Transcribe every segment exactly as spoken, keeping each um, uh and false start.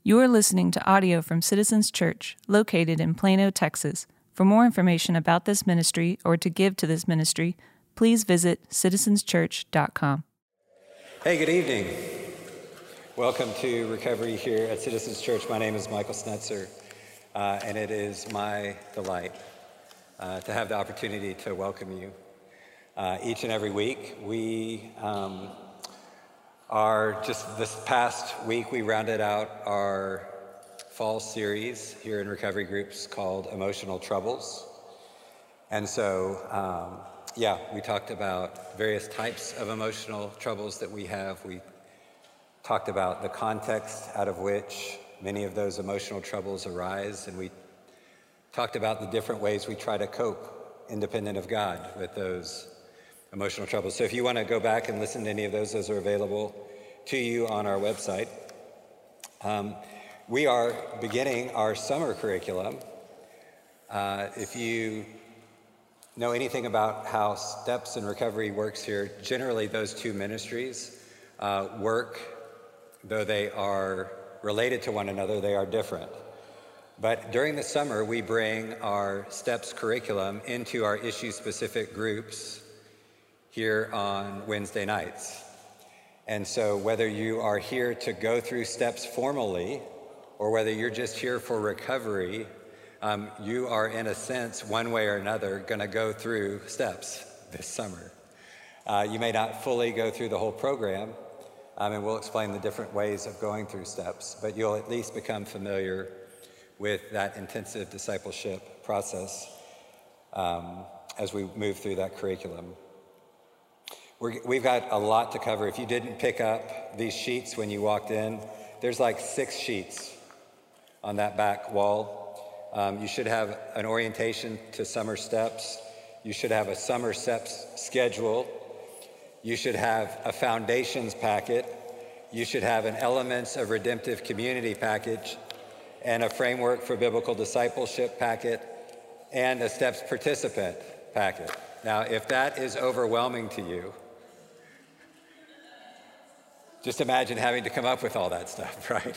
You are listening to audio from Citizens Church, located in Plano, Texas. For more information about this ministry or to give to this ministry, please visit citizens church dot com. Hey, good evening. Welcome to Recovery here at Citizens Church. My name is Michael Snetzer, uh, and it is my delight uh, to have the opportunity to welcome you uh, each and every week. We um, are just this past week, we rounded out our fall series here in recovery groups called Emotional Troubles. And so, um, yeah, we talked about various types of emotional troubles that we have. We talked about the context out of which many of those emotional troubles arise, and we talked about the different ways we try to cope independent of God with those emotional troubles. So if you want to go back and listen to any of those, those are available to you on our website. Um, we are beginning our summer curriculum. Uh, if you know anything about how Steps in Recovery works here, generally those two ministries uh, work, though they are related to one another, they are different. But during the summer, we bring our Steps curriculum into our issue-specific groups here on Wednesday nights. And so whether you are here to go through Steps formally, or whether you're just here for recovery, um, you are, in a sense, one way or another, going to go through Steps this summer. Uh, you may not fully go through the whole program, um, and we'll explain the different ways of going through Steps, but you'll at least become familiar with that intensive discipleship process um, as we move through that curriculum. We're, we've got a lot to cover. If you didn't pick up these sheets when you walked in, there's like six sheets on that back wall. Um, you should have an orientation to summer steps. You should have a summer steps schedule. You should have a foundations packet. You should have an Elements of Redemptive Community package, and a Framework for Biblical Discipleship packet, and a Steps participant packet. Now, if that is overwhelming to you, just imagine having to come up with all that stuff, right?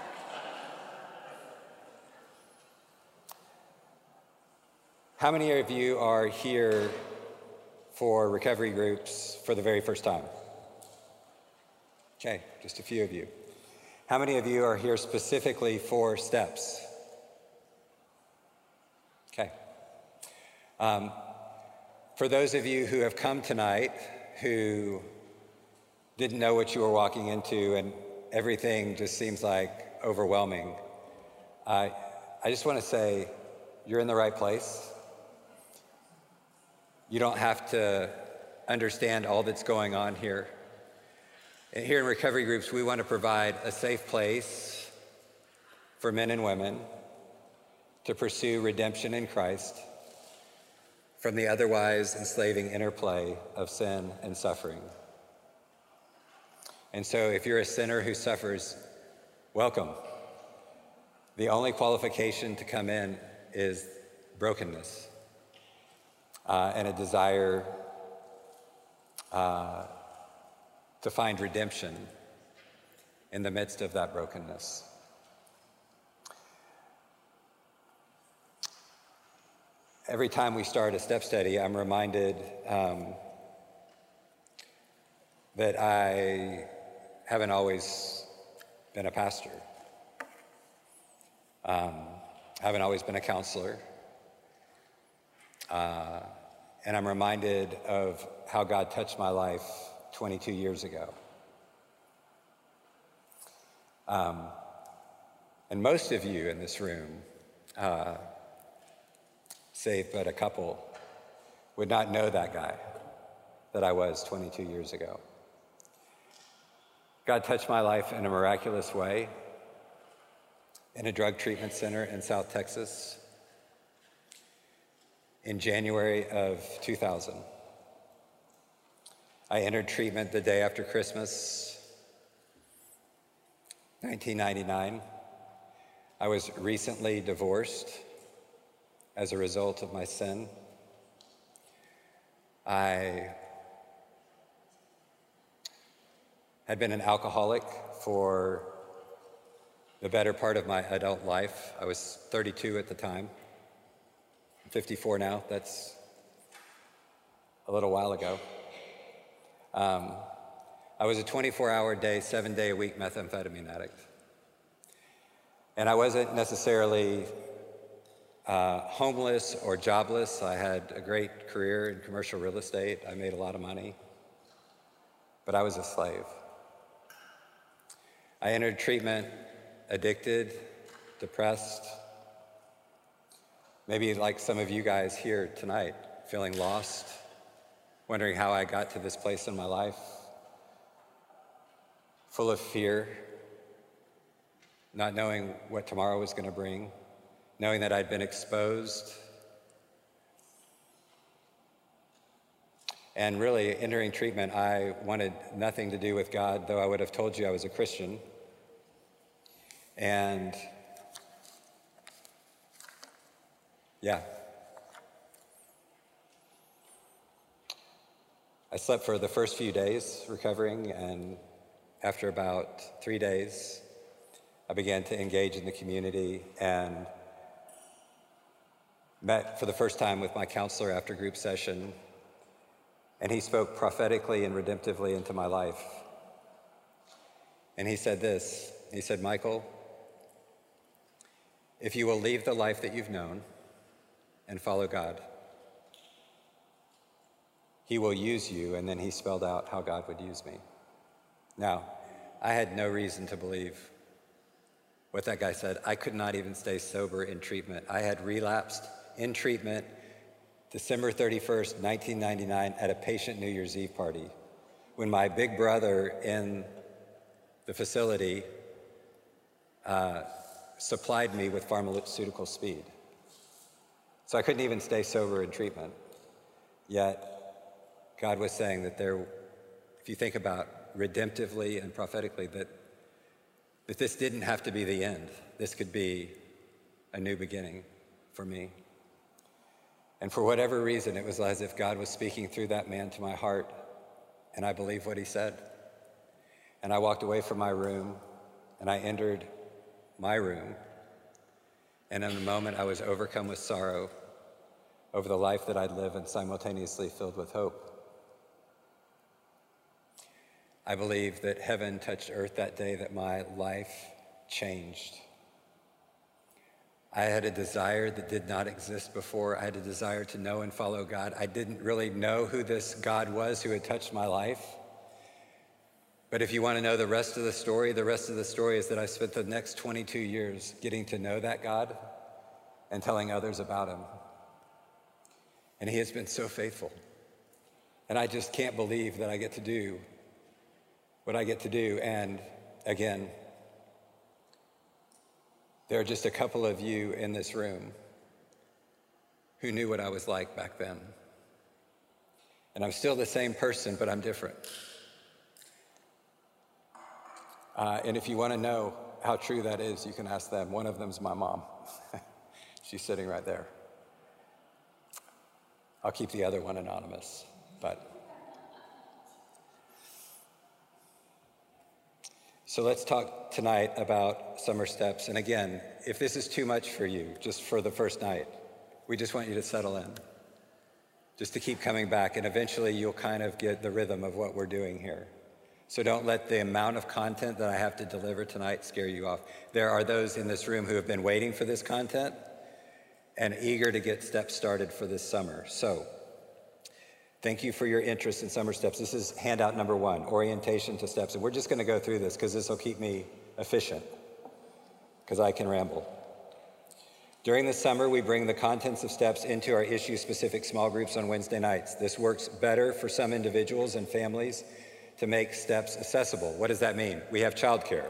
How many of you are here for recovery groups for the very first time? Okay, just a few of you. How many of you are here specifically for Steps? Okay. Um, for those of you who have come tonight who didn't know what you were walking into and everything just seems like overwhelming, uh, I just want to say you're in the right place. You don't have to understand all that's going on here. And here in recovery groups, we want to provide a safe place for men and women to pursue redemption in Christ from the otherwise enslaving interplay of sin and suffering. And so if you're a sinner who suffers, welcome. The only qualification to come in is brokenness. Uh, and a desire uh, to find redemption in the midst of that brokenness. Every time we start a step study, I'm reminded um, that I haven't always been a pastor. Um, I haven't always been a counselor. Uh, and I'm reminded of how God touched my life twenty-two years ago. Um, and most of you in this room, uh, save but a couple, would not know that guy that I was twenty-two years ago. God touched my life in a miraculous way in a drug treatment center in South Texas in January of two thousand. I entered treatment the day after Christmas, nineteen ninety-nine. I was recently divorced as a result of my sin. I had been an alcoholic for the better part of my adult life. I was thirty-two at the time. I'm fifty-four now. That's a little while ago. Um, I was a twenty-four hour day, seven day a week methamphetamine addict. And I wasn't necessarily uh, homeless or jobless. I had a great career in commercial real estate. I made a lot of money, but I was a slave. I entered treatment addicted, depressed, maybe like some of you guys here tonight, feeling lost, wondering how I got to this place in my life, full of fear, not knowing what tomorrow was going to bring, knowing that I'd been exposed, and really entering treatment, I wanted nothing to do with God, though I would have told you I was a Christian. And yeah, I slept for the first few days recovering, and after about three days, I began to engage in the community and met for the first time with my counselor after group session, and he spoke prophetically and redemptively into my life. And he said this, he said, Michael, if you will leave the life that you've known and follow God, he will use you. And then he spelled out how God would use me. Now, I had no reason to believe what that guy said. I could not even stay sober in treatment. I had relapsed in treatment December thirty-first, nineteen ninety-nine at a patient New Year's Eve party when my big brother in the facility uh, supplied me with pharmaceutical speed. So I couldn't even stay sober in treatment. Yet God was saying that there, if you think about redemptively and prophetically, that, that this didn't have to be the end. This could be a new beginning for me. And for whatever reason, it was as if God was speaking through that man to my heart, and I believed what he said. And I walked away from my room, and I entered my room, and in a moment I was overcome with sorrow over the life that I'd live and simultaneously filled with hope. I believe that heaven touched earth that day, that my life changed. I had a desire that did not exist before. I had a desire to know and follow God. I didn't really know who this God was who had touched my life. But if you want to know the rest of the story, the rest of the story is that I spent the next twenty-two years getting to know that God and telling others about him. And he has been so faithful. And I just can't believe that I get to do what I get to do. And again, there are just a couple of you in this room who knew what I was like back then. And I'm still the same person, but I'm different. Uh, and if you want to know how true that is, you can ask them. One of them's my mom. She's sitting right there. I'll keep the other one anonymous, but. So let's talk tonight about summer steps. And again, if this is too much for you, just for the first night, we just want you to settle in, just to keep coming back, and eventually you'll kind of get the rhythm of what we're doing here. So don't let the amount of content that I have to deliver tonight scare you off. There are those in this room who have been waiting for this content and eager to get steps started for this summer. So thank you for your interest in Summer Steps. This is handout number one, Orientation to Steps. And we're just going to go through this because this will keep me efficient, because I can ramble. During the summer, we bring the contents of Steps into our issue-specific small groups on Wednesday nights. This works better for some individuals and families to make Steps accessible. What does that mean? We have childcare,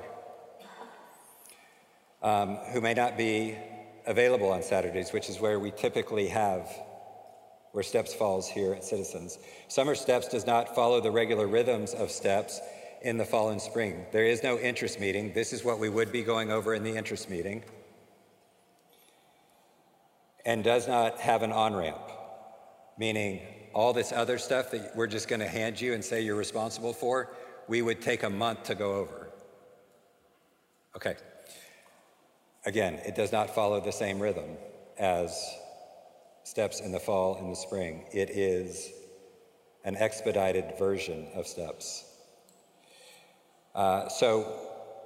um, who may not be available on Saturdays, which is where we typically have, where Steps falls here at Citizens. Summer Steps does not follow the regular rhythms of Steps in the fall and spring. There is no interest meeting. This is what we would be going over in the interest meeting. And does not have an on-ramp, meaning all this other stuff that we're just going to hand you and say you're responsible for, we would take a month to go over. Okay. Again, it does not follow the same rhythm as steps in the fall and the spring. It is an expedited version of steps. Uh, so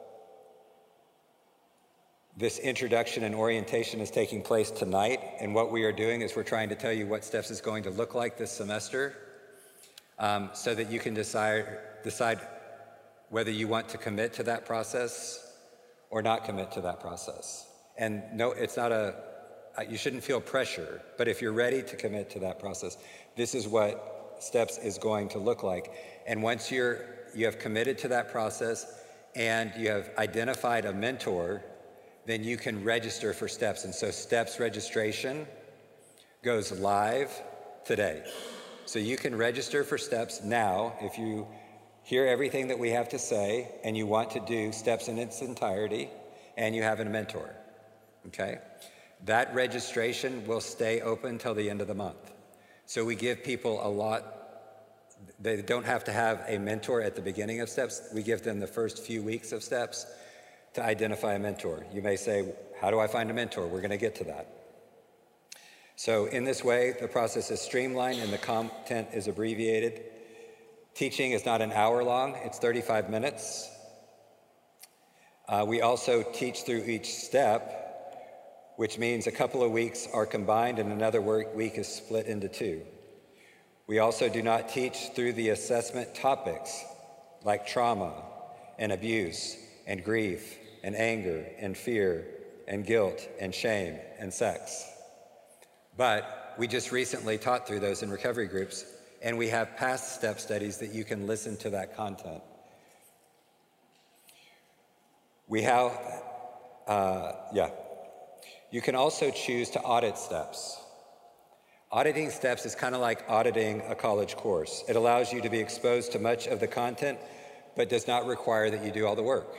this introduction and orientation is taking place tonight, and what we are doing is we're trying to tell you what steps is going to look like this semester, um, so that you can decide, decide whether you want to commit to that process or not commit to that process. And no, it's not a, you shouldn't feel pressure, but if you're ready to commit to that process, this is what steps is going to look like. And once you're, you have committed to that process and you have identified a mentor, then you can register for steps. And so steps registration goes live today. So you can register for steps now if you hear everything that we have to say and you want to do steps in its entirety and you have a mentor, okay? That registration will stay open till the end of the month. So we give people a lot, they don't have to have a mentor at the beginning of steps. We give them the first few weeks of steps to identify a mentor. You may say, how do I find a mentor? We're gonna get to that. So in this way, the process is streamlined and the content is abbreviated. Teaching is not an hour long, it's thirty-five minutes. Uh, we also teach through each step, which means a couple of weeks are combined and another work week is split into two. We also do not teach through the assessment topics like trauma and abuse and grief and anger and fear and guilt and shame and sex. But we just recently taught through those in recovery groups, and we have past step studies that you can listen to that content. We have, uh, yeah. You can also choose to audit steps. Auditing steps is kind of like auditing a college course. It allows you to be exposed to much of the content, but does not require that you do all the work.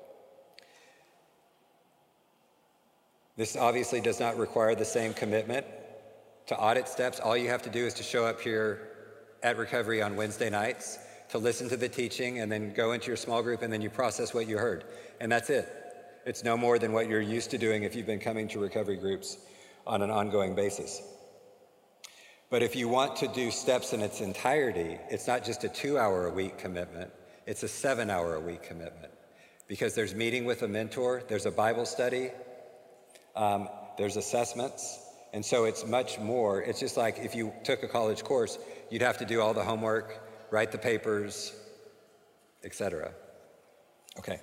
This obviously does not require the same commitment to audit steps. All you have to do is to show up here at Recovery on Wednesday nights, to listen to the teaching, and then go into your small group, and then you process what you heard. And that's it. It's no more than what you're used to doing if you've been coming to recovery groups on an ongoing basis. But if you want to do steps in its entirety, it's not just a two hour a week commitment, it's a seven hour a week commitment. Because there's meeting with a mentor, there's a Bible study, um, there's assessments, and so it's much more. It's just like if you took a college course, you'd have to do all the homework, write the papers, et cetera. Okay.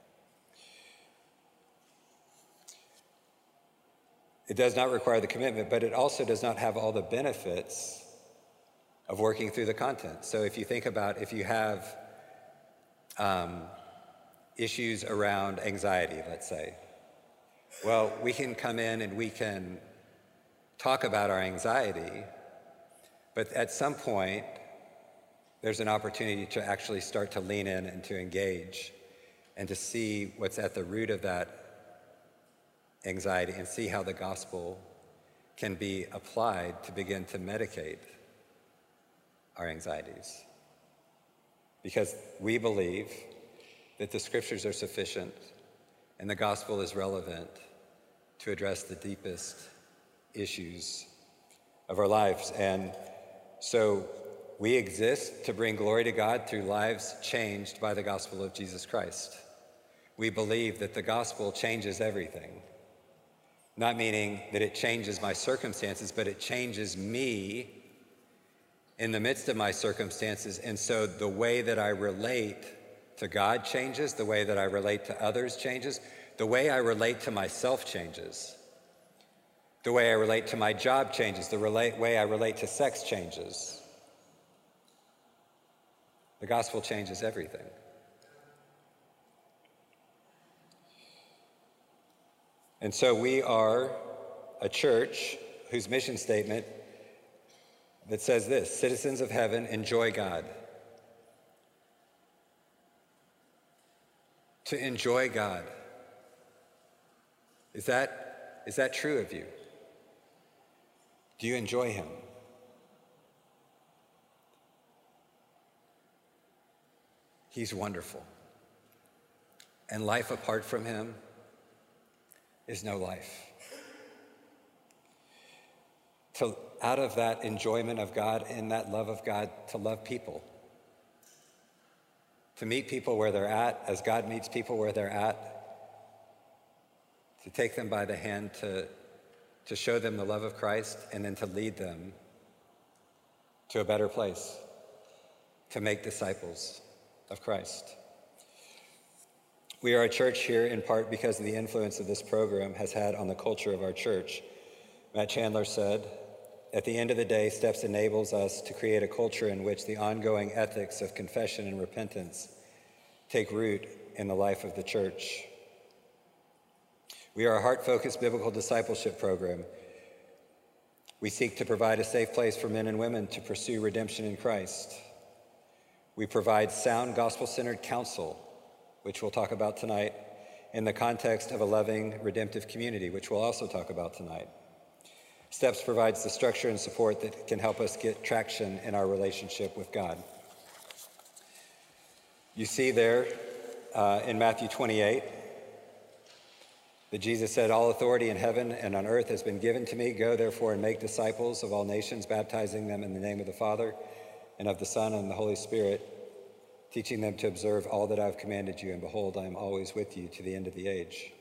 It does not require the commitment, but it also does not have all the benefits of working through the content. So if you think about if you have um, issues around anxiety, let's say, well, we can come in and we can talk about our anxiety, but at some point, there's an opportunity to actually start to lean in and to engage and to see what's at the root of that anxiety and see how the gospel can be applied to begin to medicate our anxieties. Because we believe that the scriptures are sufficient and the gospel is relevant to address the deepest issues of our lives. And so we exist to bring glory to God through lives changed by the gospel of Jesus Christ. We believe that the gospel changes everything. Not meaning that it changes my circumstances, but it changes me in the midst of my circumstances. And so the way that I relate to God changes, the way that I relate to others changes, the way I relate to myself changes, the way I relate to my job changes, the relate, way I relate to sex changes. The gospel changes everything. And so we are a church whose mission statement that says this: citizens of heaven, enjoy God. To enjoy God. Is that, is that true of you? Do you enjoy him? He's wonderful. And life apart from him is no life. To, out of that enjoyment of God and that love of God, to love people. To meet people where they're at, as God meets people where they're at. To take them by the hand, to, to show them the love of Christ, and then to lead them to a better place, to make disciples of Christ. We are a church here in part because of the influence that this program has had on the culture of our church. Matt Chandler said, "At the end of the day, STEPS enables us to create a culture in which the ongoing ethics of confession and repentance take root in the life of the church." We are a heart-focused biblical discipleship program. We seek to provide a safe place for men and women to pursue redemption in Christ. We provide sound gospel-centered counsel, which we'll talk about tonight, in the context of a loving, redemptive community, which we'll also talk about tonight. STEPS provides the structure and support that can help us get traction in our relationship with God. You see there uh, in Matthew twenty-eight that Jesus said, "All authority in heaven and on earth has been given to me. Go therefore and make disciples of all nations, baptizing them in the name of the Father and of the Son and the Holy Spirit, teaching them to observe all that I have commanded you. And behold, I am always with you to the end of the age."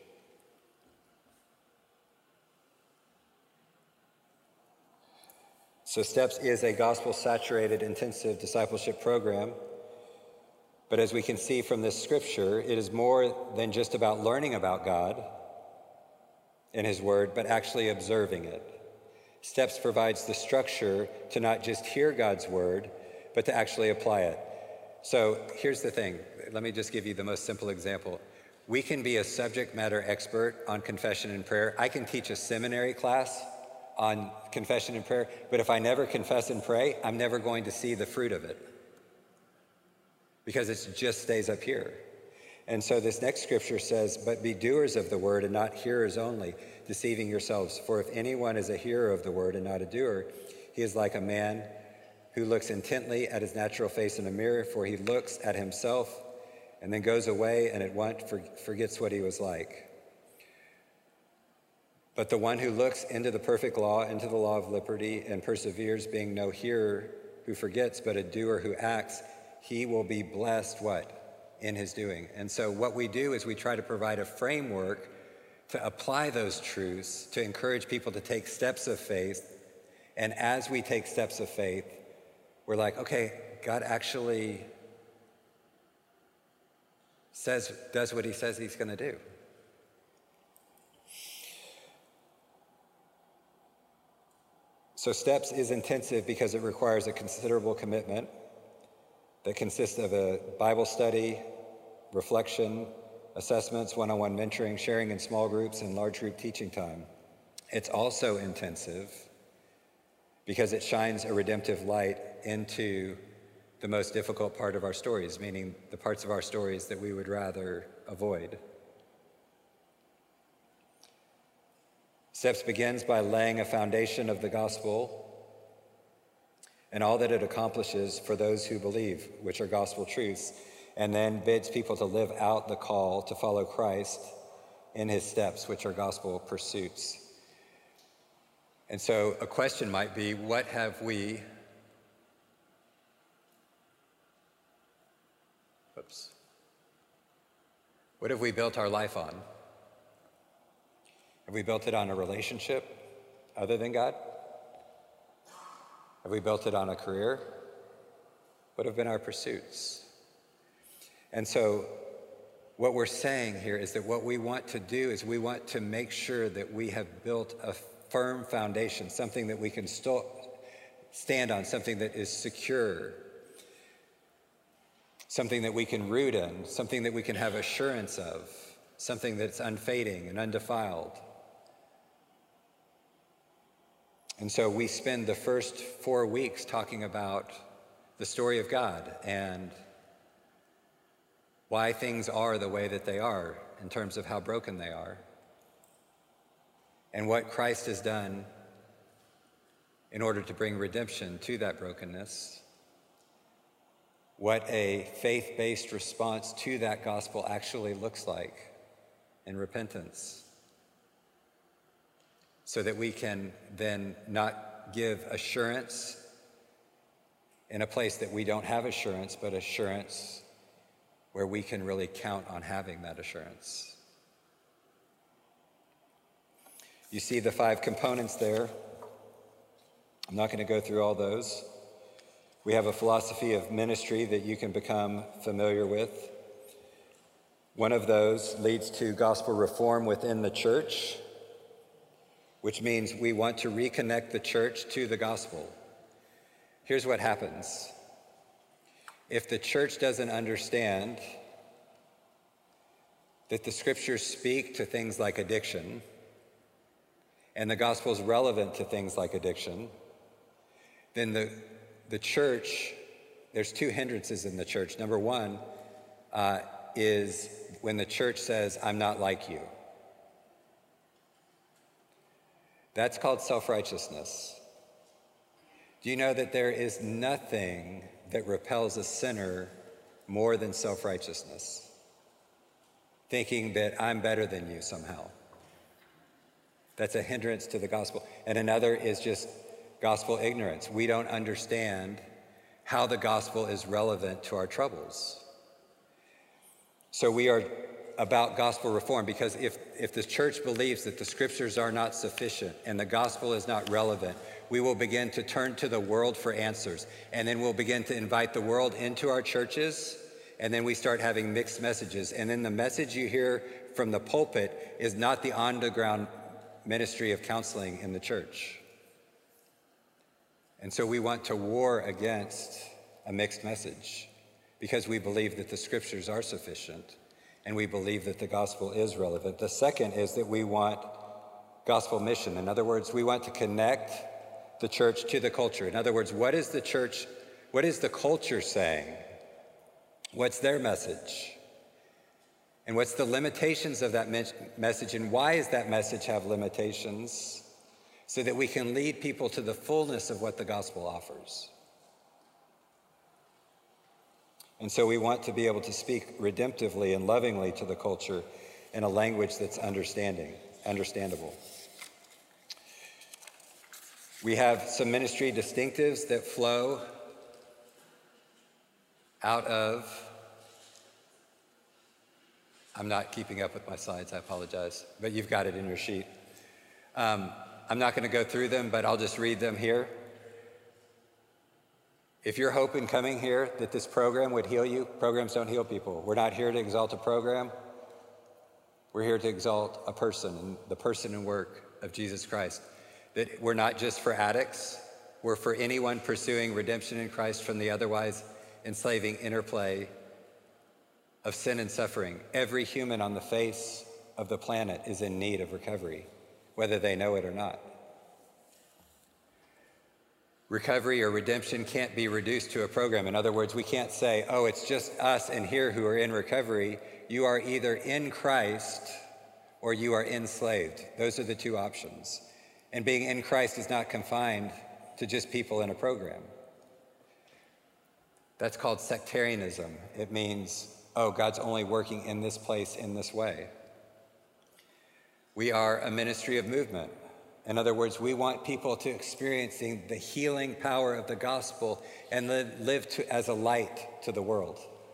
So STEPS is a gospel-saturated intensive discipleship program. But as we can see from this scripture, it is more than just about learning about God and his word, but actually observing it. STEPS provides the structure to not just hear God's word, but to actually apply it. So here's the thing. Let me just give you the most simple example. We can be a subject matter expert on confession and prayer. I can teach a seminary class on confession and prayer, but if I never confess and pray, I'm never going to see the fruit of it because it just stays up here. And so this next scripture says, "But be doers of the word and not hearers only, deceiving yourselves. For if anyone is a hearer of the word and not a doer, he is like a man who looks intently at his natural face in a mirror, for he looks at himself and then goes away and at once forgets what he was like. But the one who looks into the perfect law, into the law of liberty, and perseveres, being no hearer who forgets, but a doer who acts, he will be blessed," what? In his doing. And so what we do is we try to provide a framework to apply those truths, to encourage people to take steps of faith. And as we take steps of faith, we're like, okay, God actually says, does what he says he's going to do. So STEPS is intensive because it requires a considerable commitment that consists of a Bible study, reflection, assessments, one-on-one mentoring, sharing in small groups, and large group teaching time. It's also intensive because it shines a redemptive light into the most difficult part of our stories, meaning the parts of our stories that we would rather avoid. STEPS begins by laying a foundation of the gospel and all that it accomplishes for those who believe, which are gospel truths, and then bids people to live out the call to follow Christ in his steps, which are gospel pursuits. And so a question might be, what have we, oops, what have we built our life on? Have we built it on a relationship other than God? Have we built it on a career? What have been our pursuits? And so what we're saying here is that what we want to do is we want to make sure that we have built a firm foundation, something that we can still stand on, something that is secure, something that we can root in, something that we can have assurance of, something that's unfading and undefiled. And so we spend the first four weeks talking about the story of God and why things are the way that they are in terms of how broken they are, and what Christ has done in order to bring redemption to that brokenness, what a faith-based response to that gospel actually looks like in repentance. so that we can then not give assurance in a place that we don't have assurance, but assurance where we can really count on having that assurance. You see the five components there. I'm not going to go through all those. We have a philosophy of ministry that you can become familiar with. One of those leads to gospel reform within the church, which means we want to reconnect the church to the gospel. Here's what happens. If the church doesn't understand that the scriptures speak to things like addiction, and the gospel is relevant to things like addiction, then the, the church, there's two hindrances in the church. Number one uh, is when the church says, I'm not like you. That's called self-righteousness. Do you know that there is nothing that repels a sinner more than self-righteousness? Thinking that I'm better than you somehow. That's a hindrance to the gospel. And another is just gospel ignorance. We don't understand how the gospel is relevant to our troubles. So we are about gospel reform, because if, if the church believes that the scriptures are not sufficient and the gospel is not relevant, we will begin to turn to the world for answers. And then we'll begin to invite the world into our churches, and then we start having mixed messages. And then the message you hear from the pulpit is not the on-the-ground ministry of counseling in the church. And so we want to war against a mixed message, because we believe that the scriptures are sufficient, and we believe that the gospel is relevant. The second is that we want gospel mission. In other words, we want to connect the church to the culture. In other words, what is the church, what is the culture saying? What's their message? And what's the limitations of that me- message, and why does that message have limitations? So that we can lead people to the fullness of what the gospel offers. And so we want to be able to speak redemptively and lovingly to the culture in a language that's understanding, understandable. We have some ministry distinctives that flow out of, I'm not keeping up with my slides, I apologize, but you've got it in your sheet. Um, I'm not going to go through them, but I'll just read them here. If your hope in coming here that this program would heal you, programs don't heal people. We're not here to exalt a program. We're here to exalt a person, and the person and work of Jesus Christ. That we're not just for addicts. We're for anyone pursuing redemption in Christ from the otherwise enslaving interplay of sin and suffering. Every human on the face of the planet is in need of recovery, whether they know it or not. Recovery or redemption can't be reduced to a program. In other words, we can't say, oh, it's just us in here who are in recovery. You are either in Christ or you are enslaved. Those are the two options. And being in Christ is not confined to just people in a program. That's called sectarianism. It means, oh, God's only working in this place in this way. We are a ministry of movement. In other words, we want people to experiencing the healing power of the gospel and live, live to, as a light to the world.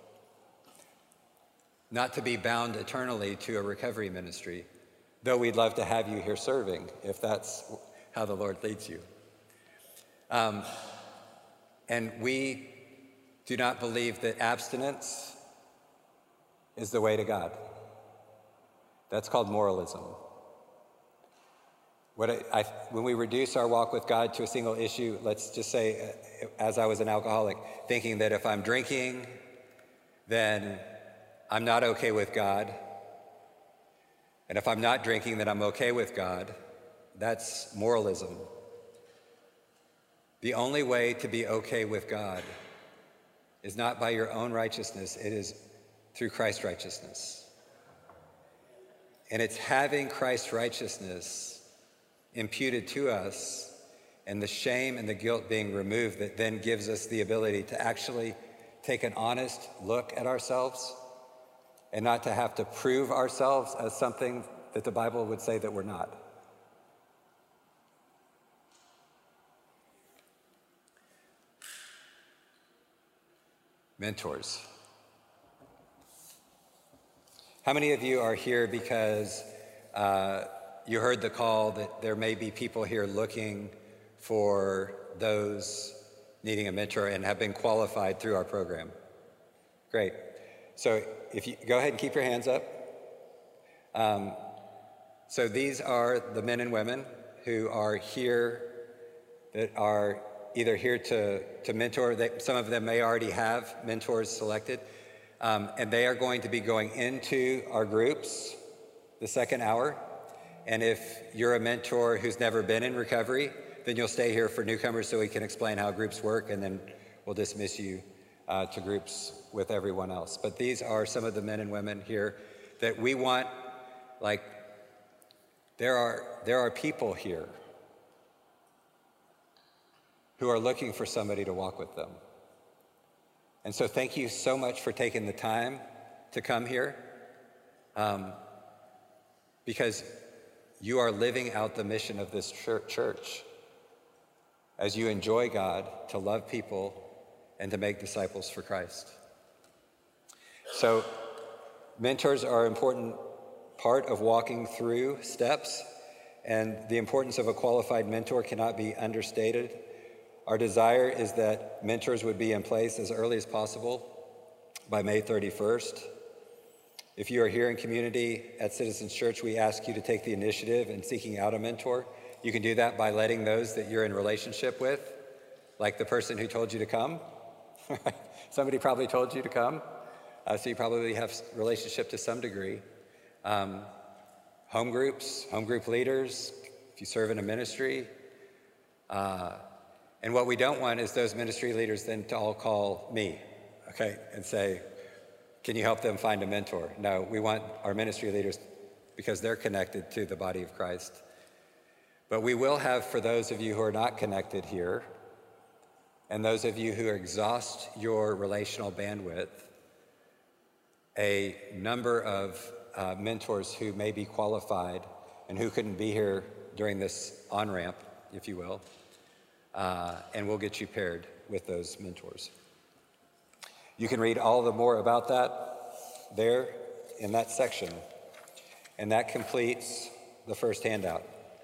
Not to be bound eternally to a recovery ministry, though we'd love to have you here serving, if that's how the Lord leads you. Um, and we do not believe that abstinence is the way to God. That's called moralism. What I, I, when we reduce our walk with God to a single issue, let's just say, uh, as I was an alcoholic, thinking that if I'm drinking, then I'm not okay with God. And if I'm not drinking, then I'm okay with God. That's moralism. The only way to be okay with God is not by your own righteousness, it is through Christ's righteousness. And it's having Christ's righteousness imputed to us and the shame and the guilt being removed that then gives us the ability to actually take an honest look at ourselves and not to have to prove ourselves as something that the Bible would say that we're not. Mentors. How many of you are here because uh, you heard the call that there may be people here looking for those needing a mentor and have been qualified through our program? Great. So if you go ahead and keep your hands up. Um, so these are the men and women who are here that are either here to, to mentor. They, some of them may already have mentors selected. Um, and they are going to be going into our groups the second hour. And if you're a mentor who's never been in recovery, then you'll stay here for newcomers so we can explain how groups work, and then we'll dismiss you uh, to groups with everyone else. But these are some of the men and women here that we want. Like, there are, there are people here who are looking for somebody to walk with them. And so thank you so much for taking the time to come here, um, because you are living out the mission of this church as you enjoy God, to love people, and to make disciples for Christ. So mentors are an important part of walking through steps, and the importance of a qualified mentor cannot be understated. Our desire is that mentors would be in place as early as possible by May thirty-first. If you are here in community at Citizens Church, we ask you to take the initiative in seeking out a mentor. You can do that by letting those that you're in relationship with, like the person who told you to come. Somebody probably told you to come, uh, so you probably have a relationship to some degree. Um, home groups, home group leaders, if you serve in a ministry. Uh, And what we don't want is those ministry leaders then to all call me, okay, and say, can you help them find a mentor? No, we want our ministry leaders because they're connected to the body of Christ. But we will have, for those of you who are not connected here, and those of you who exhaust your relational bandwidth, a number of uh, mentors who may be qualified and who couldn't be here during this on-ramp, if you will. Uh, and we'll get you paired with those mentors. You can read all the more about that there in that section. And that completes the first handout.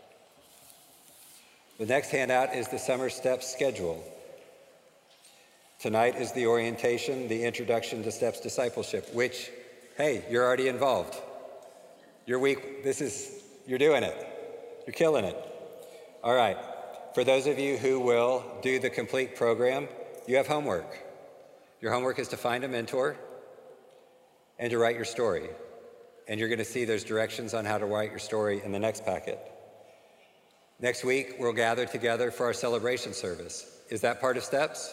The next handout is the Summer Steps schedule. Tonight is the orientation, the introduction to Steps discipleship, which, hey, you're already involved. Your week, this is, you're doing it. You're killing it. All right. For those of you who will do the complete program, you have homework. Your homework is to find a mentor and to write your story. And you're going to see those directions on how to write your story in the next packet. Next week, we'll gather together for our celebration service. Is that part of Steps?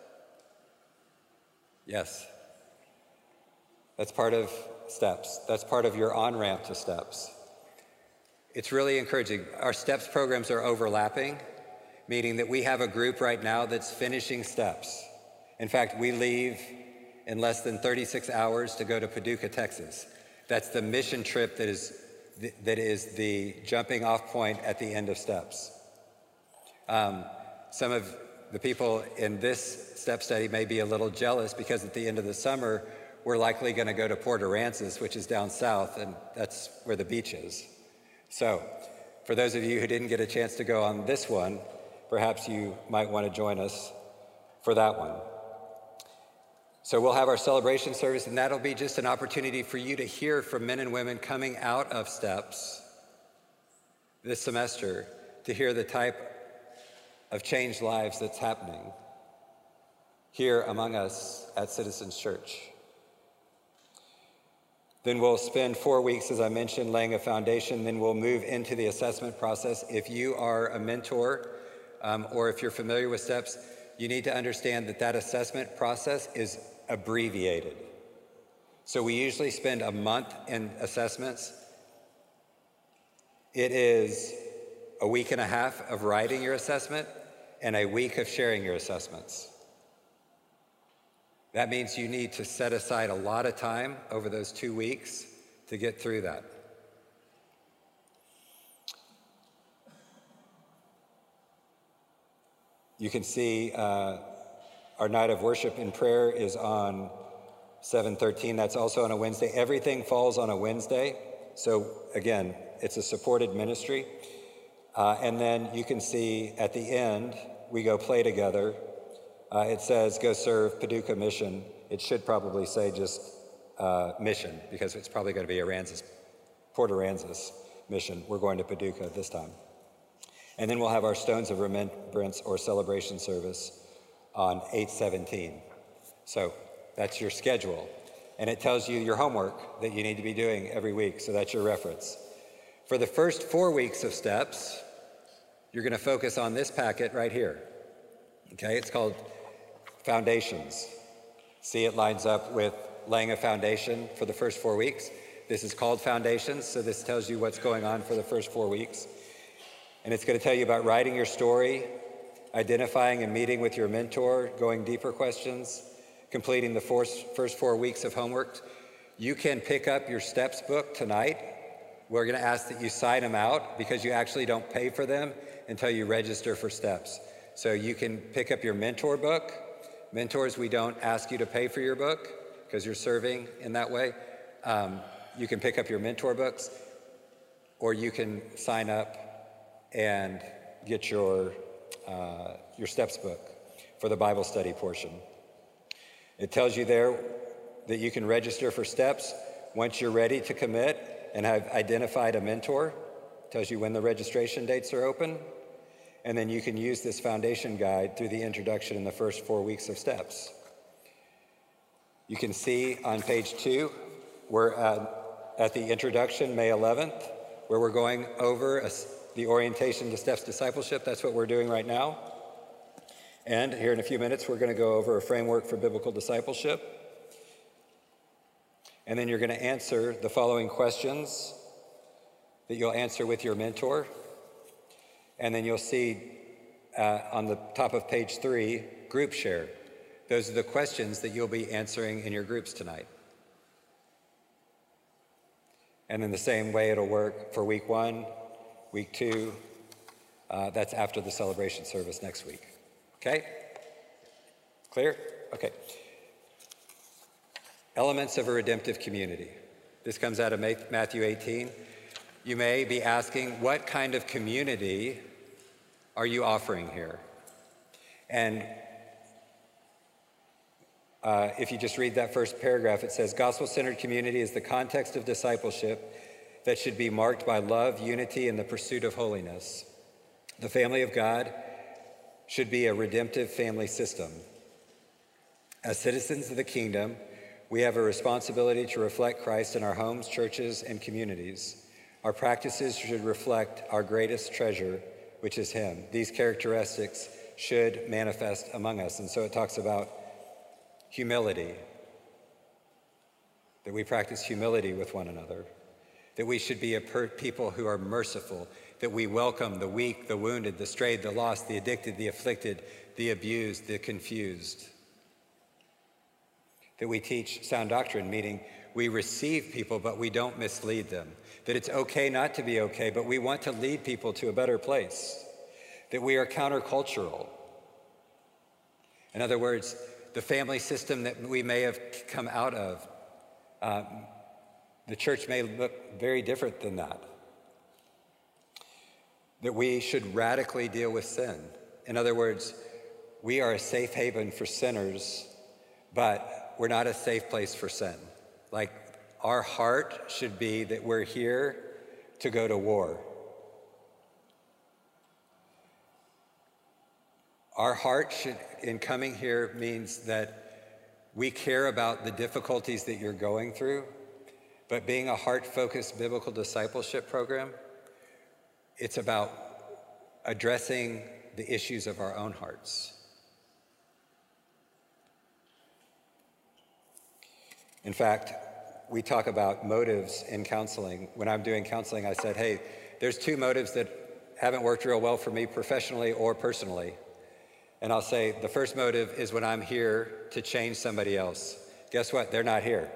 Yes. That's part of Steps. That's part of your on-ramp to Steps. It's really encouraging. Our Steps programs are overlapping, meaning that we have a group right now that's finishing Steps. In fact, we leave in less than thirty-six hours to go to Paducah, Texas. That's the mission trip that is the, that is the jumping off point at the end of Steps. Um, some of the people in this step study may be a little jealous because at the end of the summer, we're likely going to go to Port Aransas, which is down south, and that's where the beach is. So for those of you who didn't get a chance to go on this one, perhaps you might want to join us for that one. So we'll have our celebration service, and that'll be just an opportunity for you to hear from men and women coming out of Steps this semester, to hear the type of changed lives that's happening here among us at Citizens Church. Then we'll spend four weeks, as I mentioned, laying a foundation. Then we'll move into the assessment process. If you are a mentor, Um, or if you're familiar with Steps, you need to understand that that assessment process is abbreviated. So we usually spend a month in assessments. It is a week and a half of writing your assessment and a week of sharing your assessments. That means you need to set aside a lot of time over those two weeks to get through that. You can see uh, Our night of worship and prayer is on seven thirteen. That's also on a Wednesday. Everything falls on a Wednesday. So again, it's a supported ministry. Uh, and then you can see at the end, we go play together. Uh, it says, go serve Paducah Mission. It should probably say just uh, mission, because it's probably going to be Aransas, Port Aransas mission. We're going to Paducah this time. And then we'll have our Stones of Remembrance or celebration service on eight seventeen. So that's your schedule. And it tells you your homework that you need to be doing every week, so that's your reference. For the first four weeks of steps, you're going to focus on this packet right here. Okay, it's called Foundations. See, it lines up with laying a foundation for the first four weeks. This is called Foundations, so this tells you what's going on for the first four weeks. And it's going to tell you about writing your story, identifying and meeting with your mentor, going deeper questions, completing the first four weeks of homework. You can pick up your steps book tonight. We're going to ask that you sign them out because you actually don't pay for them until you register for steps. So you can pick up your mentor book. Mentors, we don't ask you to pay for your book because you're serving in that way. Um, you can pick up your mentor books, or you can sign up and get your, uh, your steps book for the Bible study portion. It tells you there that you can register for steps once you're ready to commit and have identified a mentor. It tells you when the registration dates are open. And then you can use this foundation guide through the introduction in the first four weeks of steps. You can see on page two, we're uh, at the introduction, May eleventh, where we're going over a, the orientation to steps discipleship. That's what we're doing right now. And here in a few minutes, we're going to go over a framework for biblical discipleship. And then you're going to answer the following questions that you'll answer with your mentor. And then you'll see uh, on the top of page three, group share. Those are the questions that you'll be answering in your groups tonight. And in the same way it'll work for week one, week two, uh, that's after the celebration service next week. Okay? Clear? Okay. Elements of a redemptive community. This comes out of Matthew eighteen. You may be asking, what kind of community are you offering here? And uh, if you just read that first paragraph, it says, gospel-centered community is the context of discipleship that should be marked by love, unity, and the pursuit of holiness. The family of God should be a redemptive family system. As citizens of the kingdom, we have a responsibility to reflect Christ in our homes, churches, and communities. Our practices should reflect our greatest treasure, which is Him. These characteristics should manifest among us. And so it talks about humility, that we practice humility with one another, that we should be a per- people who are merciful, that we welcome the weak, the wounded, the strayed, the lost, the addicted, the afflicted, the abused, the confused. That we teach sound doctrine, meaning we receive people, but we don't mislead them. That it's okay not to be okay, but we want to lead people to a better place. That we are countercultural. In other words, the family system that we may have come out of, um, the church may look very different than that. That we should radically deal with sin. In other words, we are a safe haven for sinners, but we're not a safe place for sin. Like, our heart should be that we're here to go to war. Our heart should, in coming here, means that we care about the difficulties that you're going through, but being a heart-focused biblical discipleship program, it's about addressing the issues of our own hearts. In fact, we talk about motives in counseling. When I'm doing counseling, I said, hey, there's two motives that haven't worked real well for me professionally or personally. And I'll say, the first motive is when I'm here to change somebody else. Guess what? They're not here.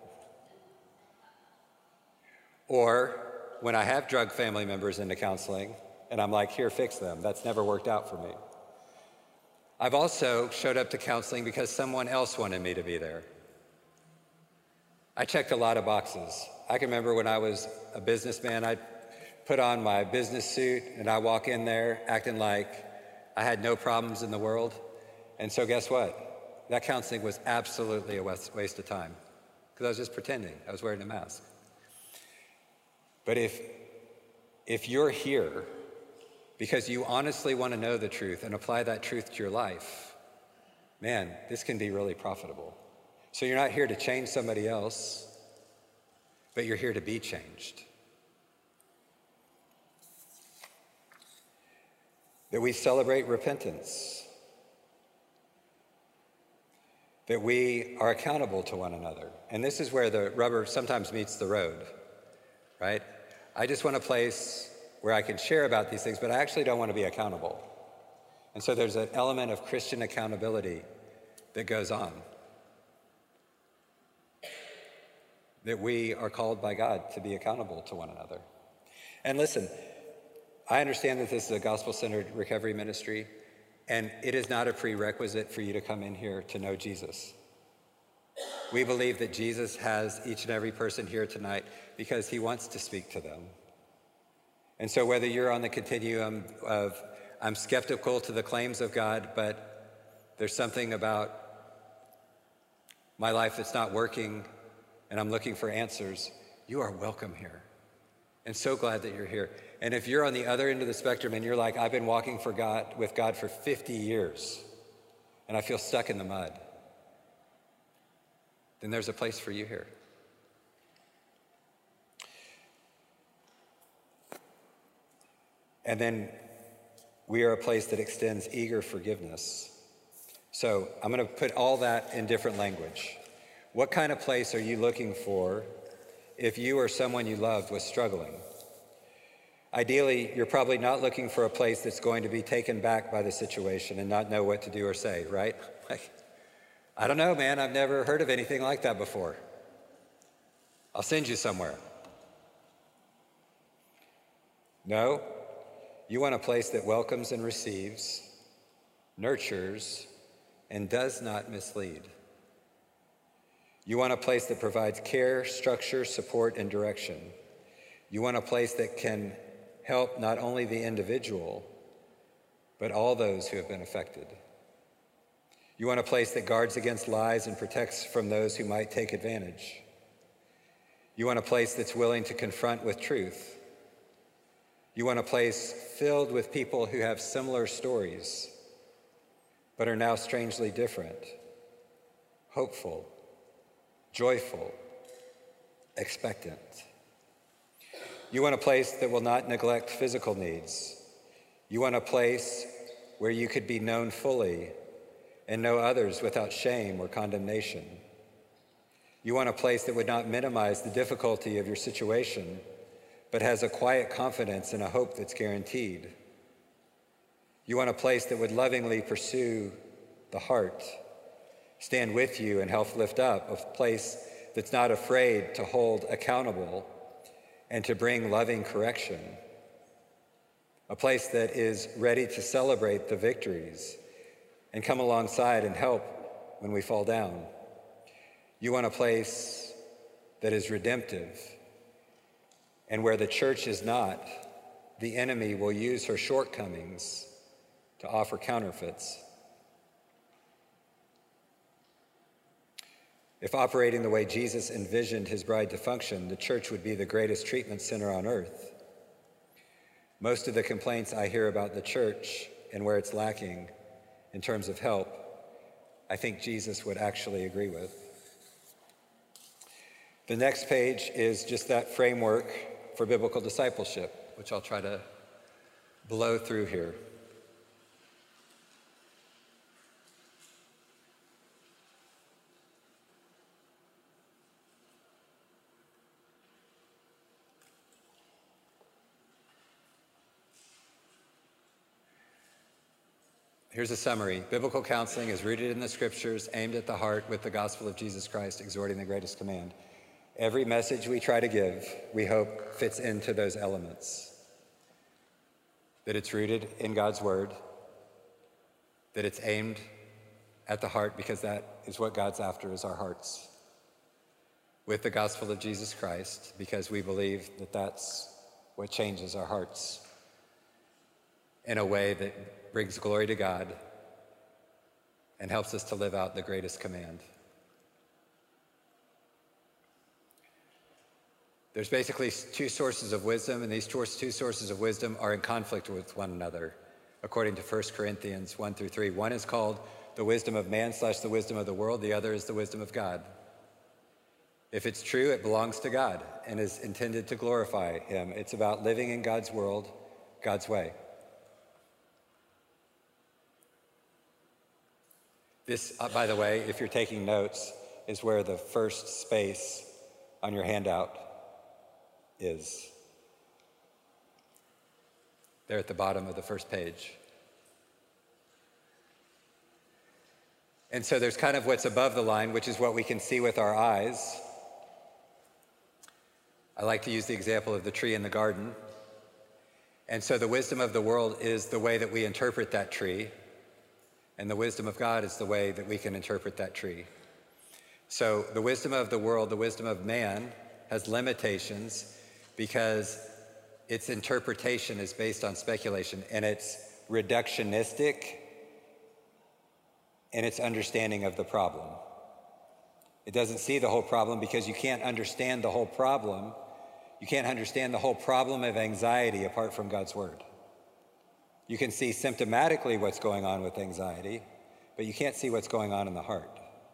Or when I have drug family members into counseling, and I'm like, here, fix them. That's never worked out for me. I've also showed up to counseling because someone else wanted me to be there. I checked a lot of boxes. I can remember when I was a businessman, I'd put on my business suit and I walk in there acting like I had no problems in the world. And so guess what? That counseling was absolutely a waste of time because I was just pretending. I was wearing a mask. But if, if you're here because you honestly want to know the truth and apply that truth to your life, man, this can be really profitable. So you're not here to change somebody else, but you're here to be changed. That we celebrate repentance. That we are accountable to one another. And this is where the rubber sometimes meets the road, right? I just want a place where I can share about these things, but I actually don't want to be accountable. And so there's an element of Christian accountability that goes on. That we are called by God to be accountable to one another. And listen, I understand that this is a gospel-centered recovery ministry, and it is not a prerequisite for you to come in here to know Jesus. We believe that Jesus has each and every person here tonight because he wants to speak to them. And so whether you're on the continuum of, I'm skeptical to the claims of God, but there's something about my life that's not working, and I'm looking for answers, you are welcome here. And so glad that you're here. And if you're on the other end of the spectrum and you're like, I've been walking for God, with God for fifty years, and I feel stuck in the mud, then there's a place for you here. And then we are a place that extends eager forgiveness. So I'm going to put all that in different language. What kind of place are you looking for if you or someone you loved was struggling? Ideally, you're probably not looking for a place that's going to be taken back by the situation and not know what to do or say, right? Like, I don't know, man, I've never heard of anything like that before. I'll send you somewhere. No, you want a place that welcomes and receives, nurtures, and does not mislead. You want a place that provides care, structure, support, and direction. You want a place that can help not only the individual, but all those who have been affected. You want a place that guards against lies and protects from those who might take advantage. You want a place that's willing to confront with truth. You want a place filled with people who have similar stories, but are now strangely different, hopeful, joyful, expectant. You want a place that will not neglect physical needs. You want a place where you could be known fully and know others without shame or condemnation. You want a place that would not minimize the difficulty of your situation, but has a quiet confidence and a hope that's guaranteed. You want a place that would lovingly pursue the heart, stand with you and help lift up, a place that's not afraid to hold accountable and to bring loving correction, a place that is ready to celebrate the victories and come alongside and help when we fall down. You want a place that is redemptive, and where the church is not, the enemy will use her shortcomings to offer counterfeits. If operating the way Jesus envisioned his bride to function, the church would be the greatest treatment center on earth. Most of the complaints I hear about the church and where it's lacking in terms of help, I think Jesus would actually agree with. The next page is just that framework for biblical discipleship, which I'll try to blow through here. Here's a summary. Biblical counseling is rooted in the scriptures, aimed at the heart with the gospel of Jesus Christ, exhorting the greatest command. Every message we try to give, we hope, fits into those elements. That it's rooted in God's word, that it's aimed at the heart, because that is what God's after, is our hearts, with the gospel of Jesus Christ, because we believe that that's what changes our hearts in a way that brings glory to God and helps us to live out the greatest command. There's basically two sources of wisdom, and these two sources of wisdom are in conflict with one another, according to First Corinthians one through three. One is called the wisdom of man slash the wisdom of the world. The other is the wisdom of God. If it's true, it belongs to God and is intended to glorify him. It's about living in God's world, God's way. This, uh, by the way, if you're taking notes, is where the first space on your handout is. There at the bottom of the first page. And so there's kind of what's above the line, which is what we can see with our eyes. I like to use the example of the tree in the garden. And so the wisdom of the world is the way that we interpret that tree, and the wisdom of God is the way that we can interpret that tree. So the wisdom of the world, the wisdom of man, has limitations because its interpretation is based on speculation, and it's reductionistic in its understanding of the problem. It doesn't see the whole problem because you can't understand the whole problem. You can't understand the whole problem of anxiety apart from God's word. You can see symptomatically what's going on with anxiety, but you can't see what's going on in the heart.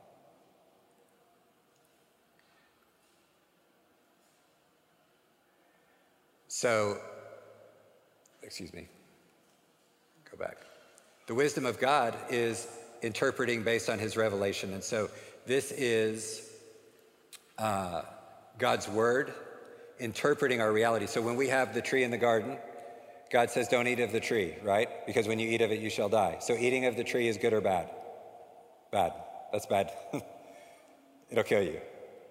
So, excuse me, go back. The wisdom of God is interpreting based on his revelation. And so this is uh, God's word interpreting our reality. So when we have the tree in the garden, God says, don't eat of the tree, right? Because when you eat of it, you shall die. So eating of the tree is good or bad? Bad. That's bad. It'll kill you.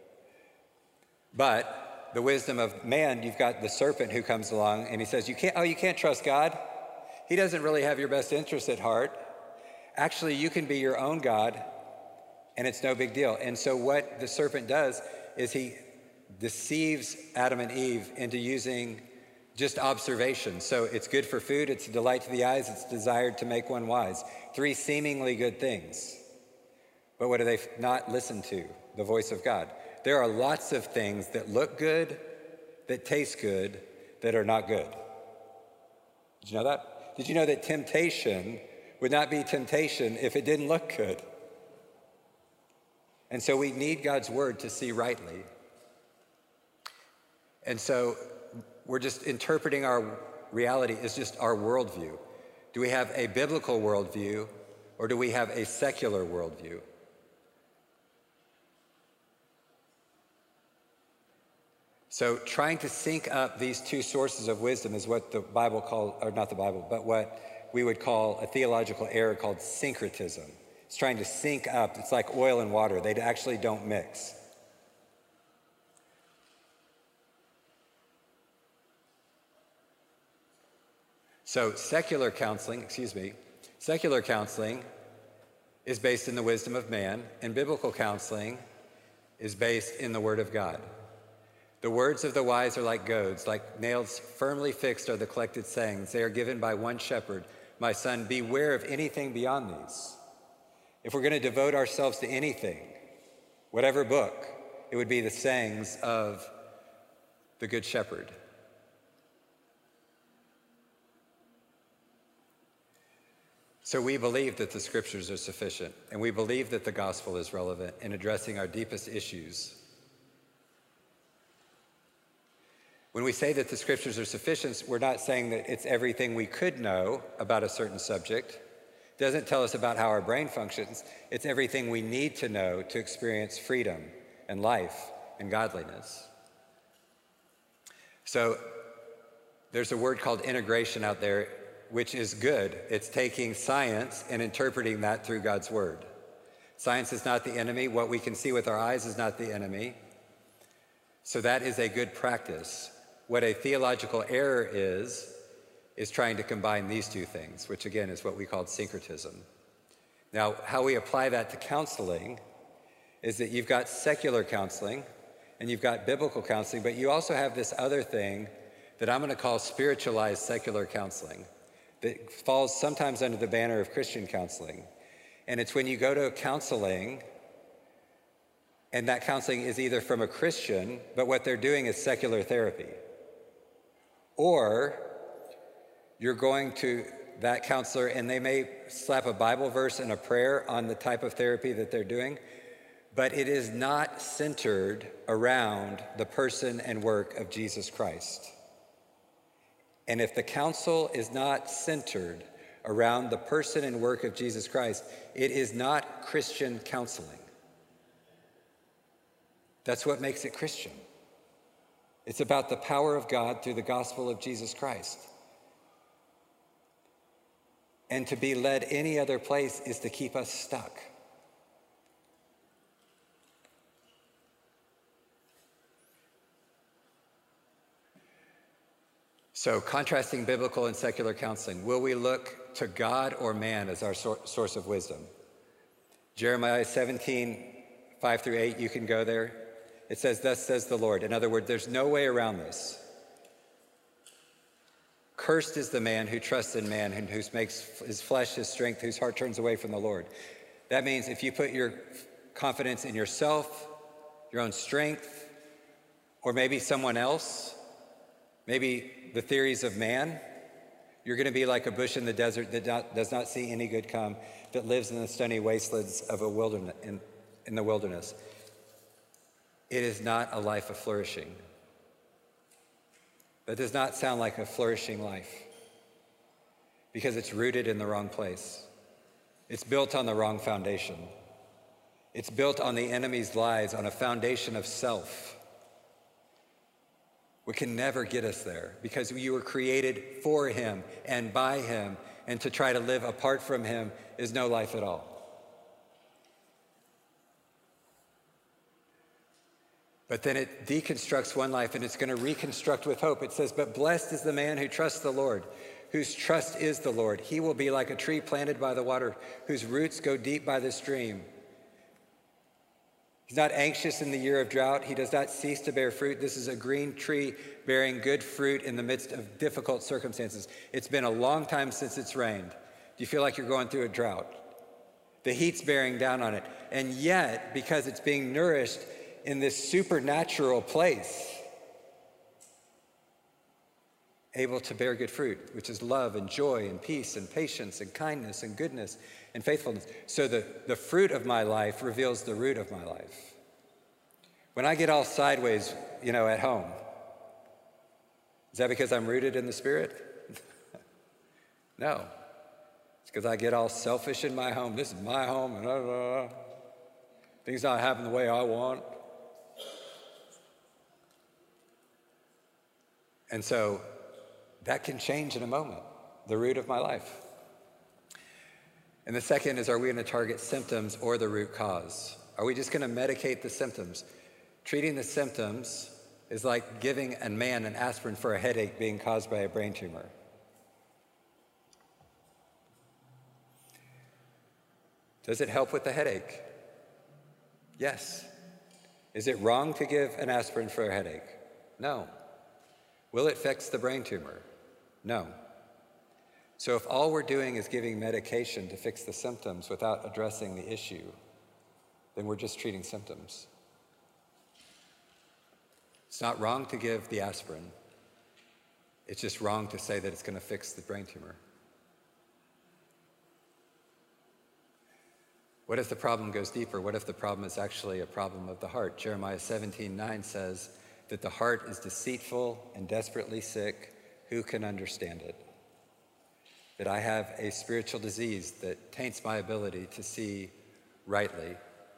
But the wisdom of man, you've got the serpent who comes along and he says, you can't, oh, you can't trust God. He doesn't really have your best interest at heart. Actually, you can be your own God and it's no big deal. And so what the serpent does is he deceives Adam and Eve into using just observation. So it's good for food, it's a delight to the eyes, it's desired to make one wise. Three seemingly good things. But what do they not listen to? The voice of God. There are lots of things that look good, that taste good, that are not good. Did you know that? Did you know that temptation would not be temptation if it didn't look good? And so we need God's word to see rightly. And so we're just interpreting our reality as just our worldview. Do we have a biblical worldview or do we have a secular worldview? So trying to sync up these two sources of wisdom is what the Bible called, or not the Bible, but what we would call a theological error called syncretism. It's trying to sync up. It's like oil and water. They actually don't mix. So secular counseling, excuse me, secular counseling is based in the wisdom of man, and biblical counseling is based in the word of God. The words of the wise are like goads, like nails firmly fixed are the collected sayings. They are given by one shepherd. My son, beware of anything beyond these. If we're going to devote ourselves to anything, whatever book, it would be the sayings of the Good Shepherd. So we believe that the scriptures are sufficient, and we believe that the gospel is relevant in addressing our deepest issues. When we say that the scriptures are sufficient, we're not saying that it's everything we could know about a certain subject. It doesn't tell us about how our brain functions. It's everything we need to know to experience freedom and life and godliness. So there's a word called integration out there, which is good. It's taking science and interpreting that through God's word. Science is not the enemy. What we can see with our eyes is not the enemy. So that is a good practice. What a theological error is, is trying to combine these two things, which again is what we call syncretism. Now, how we apply that to counseling is that you've got secular counseling and you've got biblical counseling, but you also have this other thing that I'm going to call spiritualized secular counseling that falls sometimes under the banner of Christian counseling. And it's when you go to counseling, and that counseling is either from a Christian, but what they're doing is secular therapy, or you're going to that counselor and they may slap a Bible verse and a prayer on the type of therapy that they're doing, but it is not centered around the person and work of Jesus Christ. And if the counsel is not centered around the person and work of Jesus Christ, it is not Christian counseling. That's what makes it Christian. It's about the power of God through the gospel of Jesus Christ. And to be led any other place is to keep us stuck. So, contrasting biblical and secular counseling, will we look to God or man as our source of wisdom? Jeremiah seventeen, five through eight, you can go there. It says, "Thus says the Lord." In other words, there's no way around this. "Cursed is the man who trusts in man, and who makes his flesh his strength, whose heart turns away from the Lord." That means if you put your confidence in yourself, your own strength, or maybe someone else, maybe the theories of man, you're going to be like a bush in the desert that not, does not see any good come, that lives in the stony wastelands of a wilderness, in, in the wilderness. It is not a life of flourishing. That does not sound like a flourishing life because it's rooted in the wrong place. It's built on the wrong foundation. It's built on the enemy's lies, on a foundation of self. We can never get us there because you were created for him and by him, and to try to live apart from him is no life at all. But then it deconstructs one life and it's going to reconstruct with hope. It says, "But blessed is the man who trusts the Lord, whose trust is the Lord. He will be like a tree planted by the water, whose roots go deep by the stream. He's not anxious in the year of drought. He does not cease to bear fruit. This is a green tree bearing good fruit in the midst of difficult circumstances." It's been a long time since it's rained. Do you feel like you're going through a drought? The heat's bearing down on it. And yet, because it's being nourished in this supernatural place, able to bear good fruit, which is love and joy and peace and patience and kindness and goodness and faithfulness. So the, the fruit of my life reveals the root of my life. When I get all sideways, you know, at home, is that because I'm rooted in the Spirit? No. It's because I get all selfish in my home. This is my home, and blah, blah, blah. Things not happen the way I want. And so that can change in a moment, the root of my life. And the second is, are we going to target symptoms or the root cause? Are we just going to medicate the symptoms? Treating the symptoms is like giving a man an aspirin for a headache being caused by a brain tumor. Does it help with the headache? Yes. Is it wrong to give an aspirin for a headache? No. Will it fix the brain tumor? No. So if all we're doing is giving medication to fix the symptoms without addressing the issue, then we're just treating symptoms. It's not wrong to give the aspirin. It's just wrong to say that it's going to fix the brain tumor. What if the problem goes deeper? What if the problem is actually a problem of the heart? Jeremiah seventeen nine says that the heart is deceitful and desperately sick. Who can understand it? That I have a spiritual disease that taints my ability to see rightly.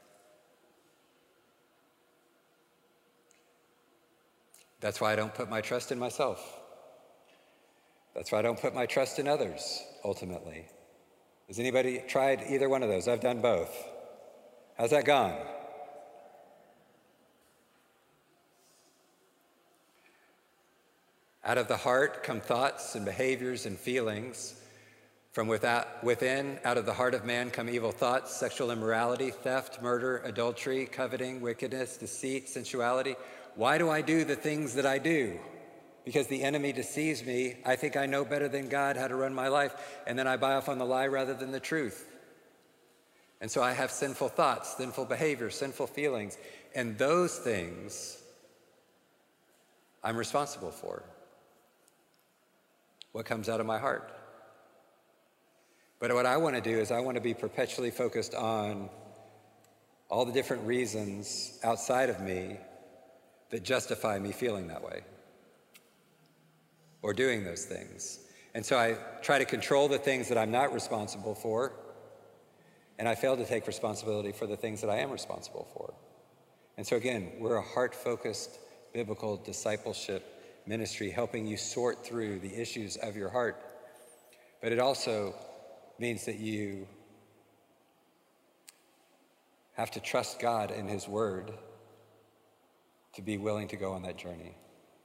That's why I don't put my trust in myself. That's why I don't put my trust in others, ultimately. Has anybody tried either one of those? I've done both. How's that gone? Out of the heart come thoughts and behaviors and feelings. From without, within, out of the heart of man come evil thoughts, sexual immorality, theft, murder, adultery, coveting, wickedness, deceit, sensuality. Why do I do the things that I do? Because the enemy deceives me. I think I know better than God how to run my life, and then I buy off on the lie rather than the truth. And so I have sinful thoughts, sinful behavior, sinful feelings, and those things I'm responsible for. What comes out of my heart? But what I want to do is I want to be perpetually focused on all the different reasons outside of me that justify me feeling that way or doing those things. And so I try to control the things that I'm not responsible for, and I fail to take responsibility for the things that I am responsible for. And so again, we're a heart-focused biblical discipleship ministry, helping you sort through the issues of your heart. But it also means that you have to trust God and His Word to be willing to go on that journey.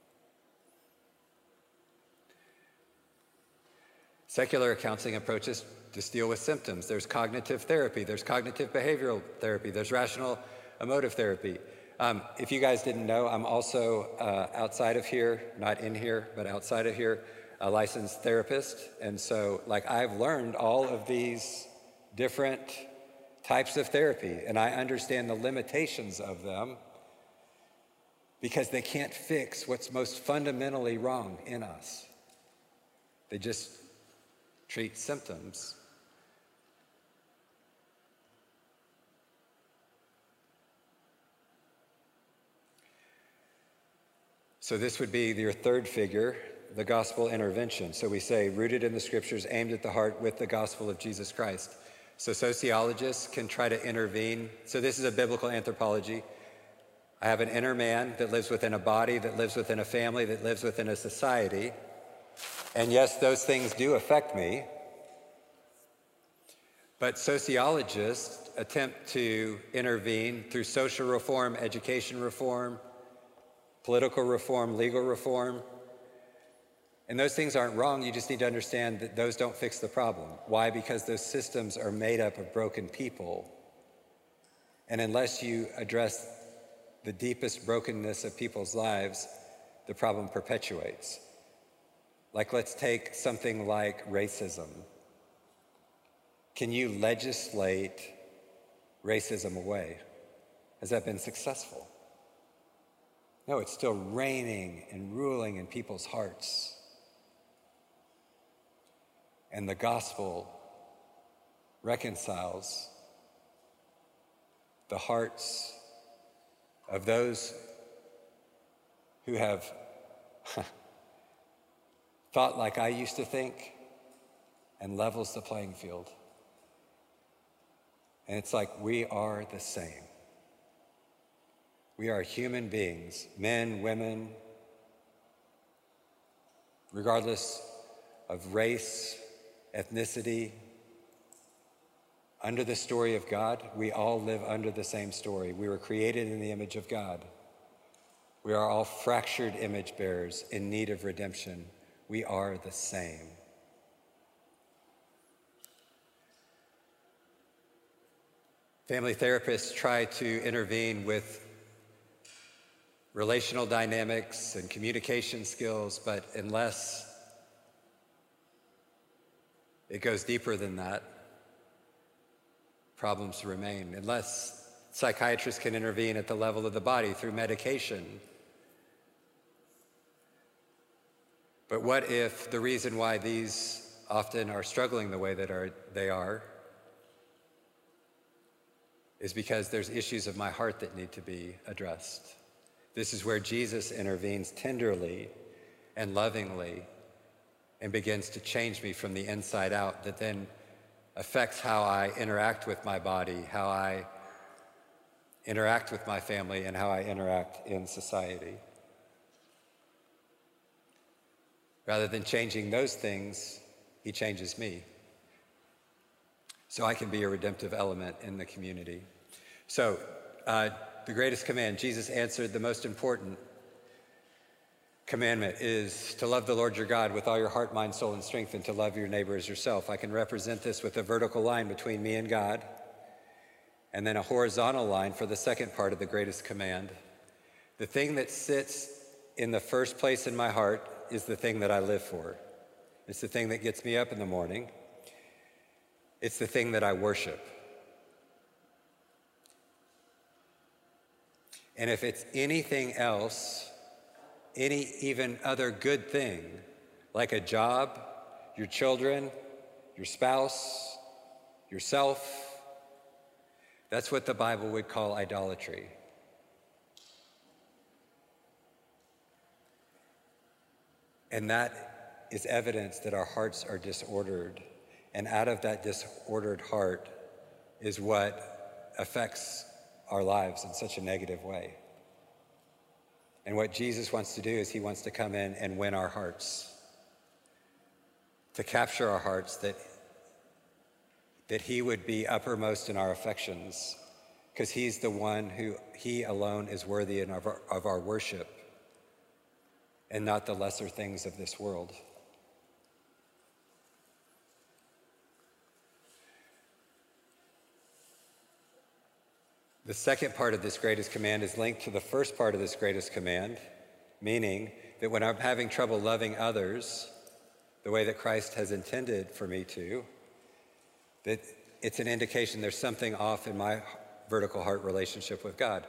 Secular counseling approaches just deal with symptoms. There's cognitive therapy, there's cognitive behavioral therapy, there's rational emotive therapy. Um, if you guys didn't know, I'm also uh, outside of here, not in here, but outside of here, a licensed therapist. And so like I've learned all of these different types of therapy, and I understand the limitations of them because they can't fix what's most fundamentally wrong in us. They just treat symptoms. So this would be your third figure, the gospel intervention. So we say, rooted in the scriptures, aimed at the heart with the gospel of Jesus Christ. So sociologists can try to intervene. So this is a biblical anthropology. I have an inner man that lives within a body, that lives within a family, that lives within a society. And yes, those things do affect me. But sociologists attempt to intervene through social reform, education reform, political reform, legal reform. And those things aren't wrong. You just need to understand that those don't fix the problem. Why? Because those systems are made up of broken people. And unless you address the deepest brokenness of people's lives, the problem perpetuates. Like, let's take something like racism. Can you legislate racism away? Has that been successful? No, it's still reigning and ruling in people's hearts. And the gospel reconciles the hearts of those who have thought like I used to think and levels the playing field. And it's like we are the same. We are human beings, men, women, regardless of race, ethnicity. Under the story of God, we all live under the same story. We were created in the image of God. We are all fractured image bearers in need of redemption. We are the same. Family therapists try to intervene with relational dynamics and communication skills, but unless it goes deeper than that, problems remain. Unless psychiatrists can intervene at the level of the body through medication. But what if the reason why these often are struggling the way that are, they are is because there's issues of my heart that need to be addressed? This is where Jesus intervenes tenderly and lovingly and begins to change me from the inside out, that then affects how I interact with my body, how I interact with my family, and how I interact in society. Rather than changing those things, he changes me, so I can be a redemptive element in the community. So, uh, the greatest command, Jesus answered the most important commandment is to love the Lord your God with all your heart, mind, soul, and strength, and to love your neighbor as yourself. I can represent this with a vertical line between me and God, and then a horizontal line for the second part of the greatest command. The thing that sits in the first place in my heart is the thing that I live for. It's the thing that gets me up in the morning. It's the thing that I worship. And if it's anything else, any even other good thing, like a job, your children, your spouse, yourself, that's what the Bible would call idolatry. And that is evidence that our hearts are disordered. And out of that disordered heart is what affects our lives in such a negative way. And what Jesus wants to do is he wants to come in and win our hearts, to capture our hearts, that, that he would be uppermost in our affections, because he's the one who, he alone is worthy of our, of our worship, and not the lesser things of this world. The second part of this greatest command is linked to the first part of this greatest command, meaning that when I'm having trouble loving others the way that Christ has intended for me to, that it's an indication there's something off in my vertical heart relationship with God.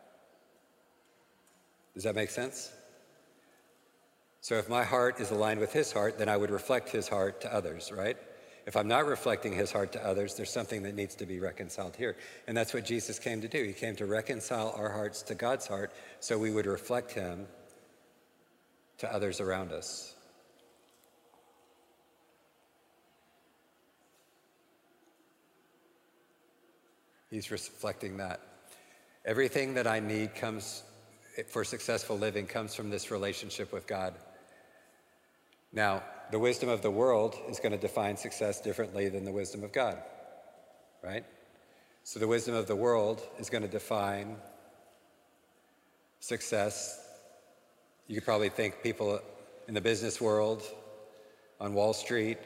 Does that make sense? So if my heart is aligned with his heart, then I would reflect his heart to others, right? If I'm not reflecting his heart to others, there's something that needs to be reconciled here. And that's what Jesus came to do. He came to reconcile our hearts to God's heart so we would reflect him to others around us. He's reflecting that. Everything that I need comes for successful living comes from this relationship with God. Now, the wisdom of the world is going to define success differently than the wisdom of God, right? So the wisdom of the world is going to define success. You could probably think people in the business world, on Wall Street,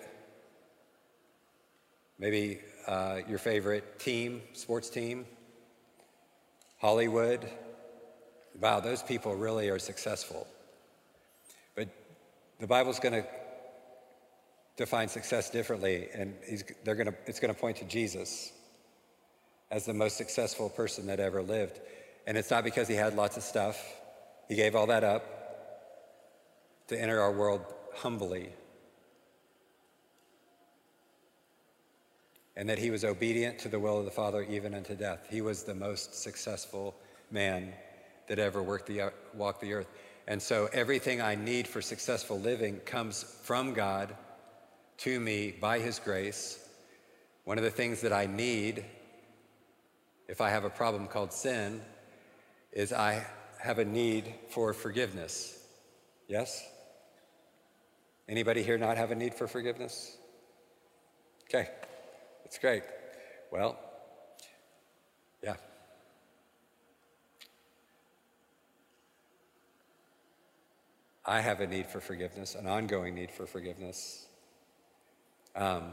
maybe uh, your favorite team, sports team, Hollywood. Wow, those people really are successful. But the Bible's going to define success differently, and he's, they're going to, it's going to point to Jesus as the most successful person that ever lived. And it's not because he had lots of stuff. He gave all that up to enter our world humbly. And that he was obedient to the will of the Father even unto death. He was the most successful man that ever worked the, walked the earth. And so everything I need for successful living comes from God to me by his grace. One of the things that I need, if I have a problem called sin, is I have a need for forgiveness. Yes? Anybody here not have a need for forgiveness? Okay, that's great. Well, yeah. I have a need for forgiveness, an ongoing need for forgiveness. Um,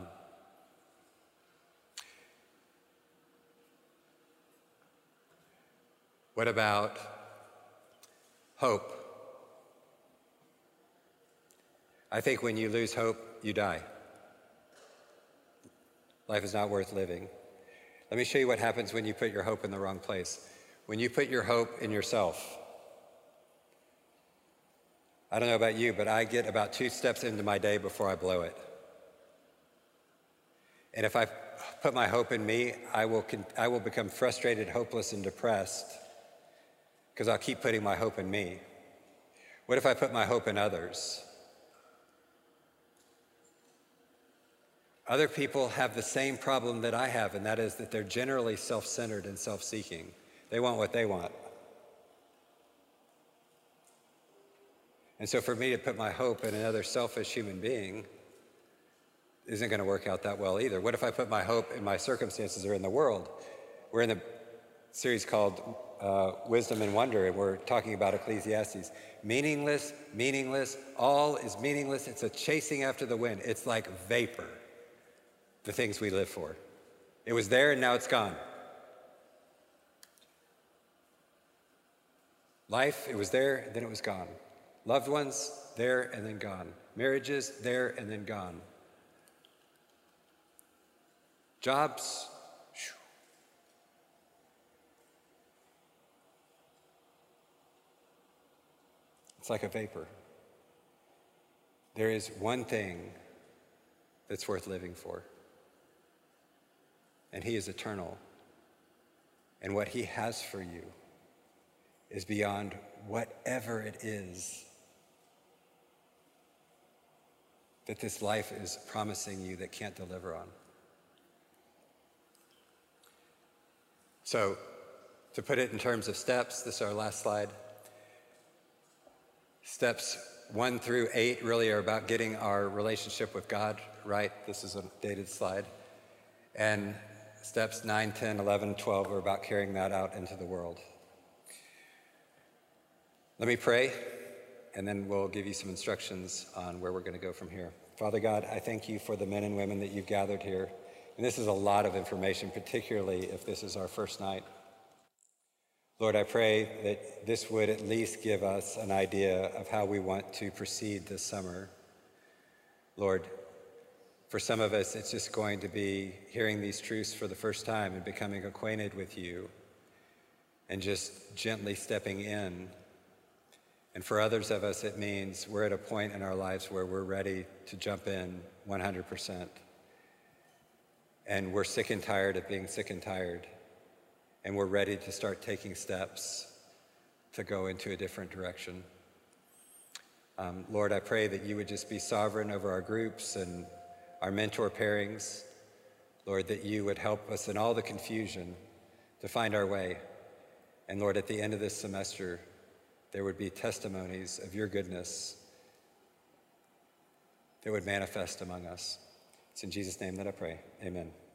what about hope? I think when you lose hope, you die. Life is not worth living. Let me show you what happens when you put your hope in the wrong place. When you put your hope in yourself. I don't know about you, but I get about two steps into my day before I blow it. And if I put my hope in me, I will, con- I will become frustrated, hopeless, and depressed because I'll keep putting my hope in me. What if I put my hope in others? Other people have the same problem that I have, and that is that they're generally self-centered and self-seeking. They want what they want. And so for me to put my hope in another selfish human being isn't going to work out that well either. What if I put my hope in my circumstances or in the world? We're in a series called uh, Wisdom and Wonder, and we're talking about Ecclesiastes. Meaningless, meaningless, all is meaningless. It's a chasing after the wind. It's like vapor, the things we live for. It was there and now it's gone. Life, it was there, then it was gone. Loved ones, there and then gone. Marriages, there and then gone. Jobs, whew. It's like a vapor. There is one thing that's worth living for, and he is eternal. And what he has for you is beyond whatever it is that this life is promising you that can't deliver on. So, to put it in terms of steps, this is our last slide. Steps one through eight really are about getting our relationship with God right. This is a dated slide. And steps nine, ten, eleven, twelve are about carrying that out into the world. Let me pray, and then we'll give you some instructions on where we're going to go from here. Father God, I thank you for the men and women that you've gathered here. And this is a lot of information, particularly if this is our first night. Lord, I pray that this would at least give us an idea of how we want to proceed this summer. Lord, for some of us, it's just going to be hearing these truths for the first time and becoming acquainted with you and just gently stepping in. And for others of us, it means we're at a point in our lives where we're ready to jump in one hundred percent. And we're sick and tired of being sick and tired. And we're ready to start taking steps to go into a different direction. Um, Lord, I pray that you would just be sovereign over our groups and our mentor pairings. Lord, that you would help us in all the confusion to find our way. And Lord, at the end of this semester, there would be testimonies of your goodness that would manifest among us. It's in Jesus' name that I pray. Amen.